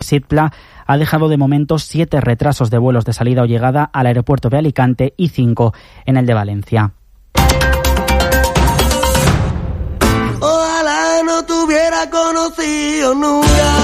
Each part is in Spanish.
SITPLA ha dejado de momento 7 retrasos de vuelos de salida o llegada al aeropuerto de Alicante y 5 en el de Valencia. Ojalá no te hubiera conocido nunca.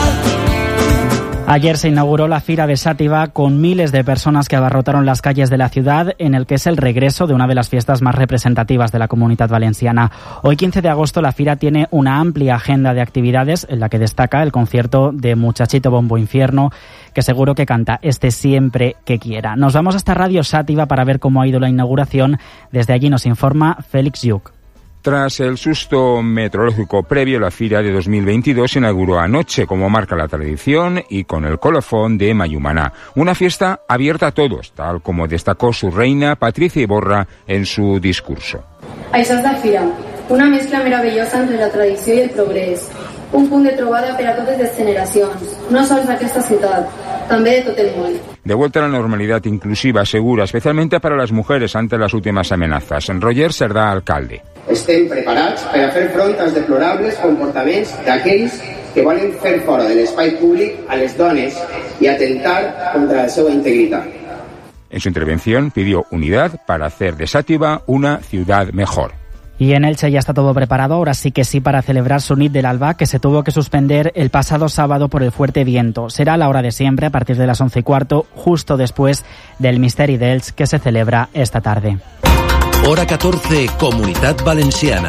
Ayer se inauguró la Fira de Xàtiva con miles de personas que abarrotaron las calles de la ciudad, en el que es el regreso de una de las fiestas más representativas de la Comunitat Valenciana. Hoy, 15 de agosto, la Fira tiene una amplia agenda de actividades, en la que destaca el concierto de Muchachito Bombo Infierno, que seguro que canta este Siempre que quiera. Nos vamos hasta Radio Xàtiva para ver cómo ha ido la inauguración. Desde allí nos informa Félix Lluc. Tras el susto meteorológico previo, la Fira de 2022 se inauguró anoche, como marca la tradición, y con el colofón de Mayumaná. Una fiesta abierta a todos, tal como destacó su reina Patricia Iborra en su discurso. Això és la Fira, una mescla meravellosa entre la tradició i el progrés. Un punt de trobada per a totes les generacions, no sols d'aquesta ciutat, també de tot el món. De vuelta a la normalidad inclusiva, segura, especialmente para las mujeres ante las últimas amenazas. Roger Cerdà, alcalde. Estem preparats per a fer front als deplorables comportaments d'aquells que volen fer fora de l'espai públic a les dones i atentar contra la seva integritat. En su intervención pidió unidad para hacer de Xàtiva una ciudad mejor. Y en Elche ya está todo preparado, ahora sí que sí, para celebrar su Nit del Alba, que se tuvo que suspender el pasado sábado por el fuerte viento. Será a la hora de siempre, a partir de las 11:15, justo después del Misteri d'Elx, que se celebra esta tarde. Hora 14, Comunitat Valenciana.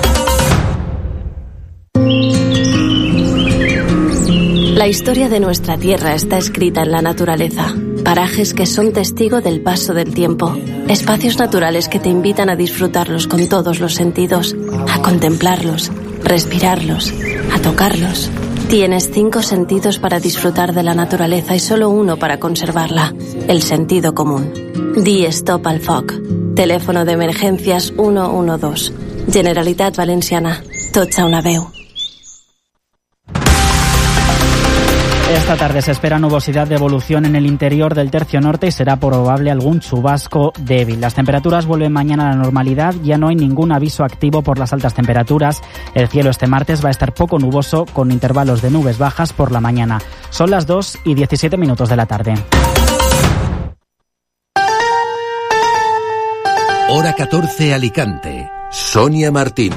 La historia de nuestra tierra está escrita en la naturaleza. Parajes que son testigo del paso del tiempo. Espacios naturales que te invitan a disfrutarlos con todos los sentidos, a contemplarlos, respirarlos, a tocarlos. Tienes 5 sentidos para disfrutar de la naturaleza y solo uno para conservarla, el sentido común. Di stop al foc. Teléfono de emergencias 112. Generalitat Valenciana. Tots a una veu. Esta tarde se espera nubosidad de evolución en el interior del tercio norte y será probable algún chubasco débil. Las temperaturas vuelven mañana a la normalidad, ya no hay ningún aviso activo por las altas temperaturas. El cielo este martes va a estar poco nuboso, con intervalos de nubes bajas por la mañana. Son las 2:17 de la tarde. Hora 14, Alicante. Sonia Martín.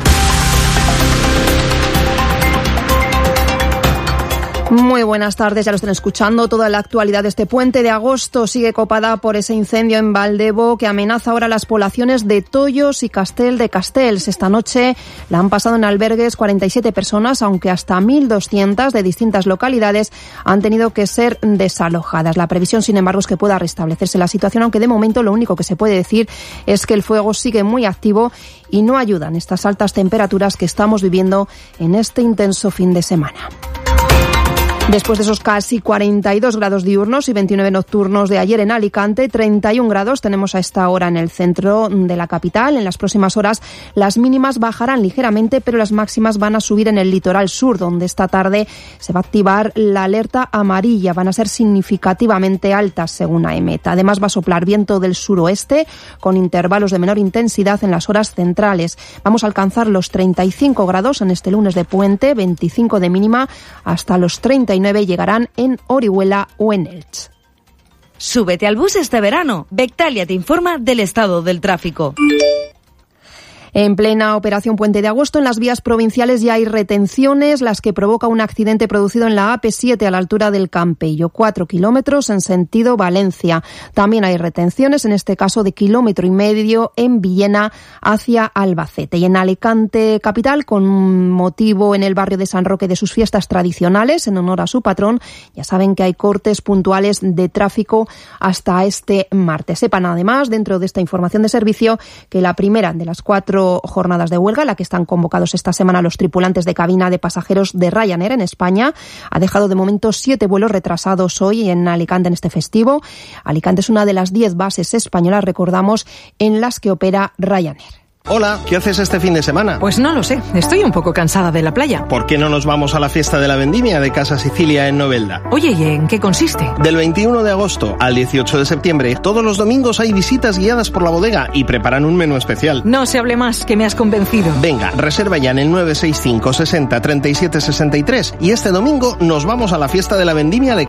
Muy buenas tardes, ya lo están escuchando. Toda la actualidad de este puente de agosto sigue copada por ese incendio en Valdebo que amenaza ahora las poblaciones de Tollos y Castel de Castells. Esta noche la han pasado en albergues 47 personas, aunque hasta 1.200 de distintas localidades han tenido que ser desalojadas. La previsión, sin embargo, es que pueda restablecerse la situación, aunque de momento lo único que se puede decir es que el fuego sigue muy activo y no ayudan estas altas temperaturas que estamos viviendo en este intenso fin de semana. Después de esos casi 42 grados diurnos y 29 nocturnos de ayer en Alicante, 31 grados tenemos a esta hora en el centro de la capital. En las próximas horas las mínimas bajarán ligeramente, pero las máximas van a subir en el litoral sur, donde esta tarde se va a activar la alerta amarilla. Van a ser significativamente altas, según AEMET. Además, va a soplar viento del suroeste con intervalos de menor intensidad en las horas centrales. Vamos a alcanzar los 35 grados en este lunes de puente, 25 de mínima, hasta los 39 llegarán en Orihuela o en Elche. Súbete al bus este verano. Bectalia te informa del estado del tráfico. En plena operación Puente de Agosto, en las vías provinciales ya hay retenciones, las que provoca un accidente producido en la AP7 a la altura del Campello, 4 kilómetros en sentido Valencia. También hay retenciones, en este caso de 1,5 kilómetros en Villena hacia Albacete. Y en Alicante capital, con motivo en el barrio de San Roque de sus fiestas tradicionales, en honor a su patrón, ya saben que hay cortes puntuales de tráfico hasta este martes. Sepan además, dentro de esta información de servicio, que la primera de las 4 jornadas de huelga, la que están convocados esta semana los tripulantes de cabina de pasajeros de Ryanair en España, ha dejado de momento 7 vuelos retrasados hoy en Alicante en este festivo. Alicante es una de las 10 bases españolas, recordamos, en las que opera Ryanair. Hola, ¿qué haces este fin de semana? Pues no lo sé, estoy un poco cansada de la playa. ¿Por qué no nos vamos a la fiesta de la vendimia de Casa Sicilia en Novelda? Oye, ¿y en qué consiste? Del 21 de agosto al 18 de septiembre, todos los domingos hay visitas guiadas por la bodega y preparan un menú especial. No se hable más, que me has convencido. Venga, reserva ya en el 965 60 37 63 y este domingo nos vamos a la fiesta de la vendimia de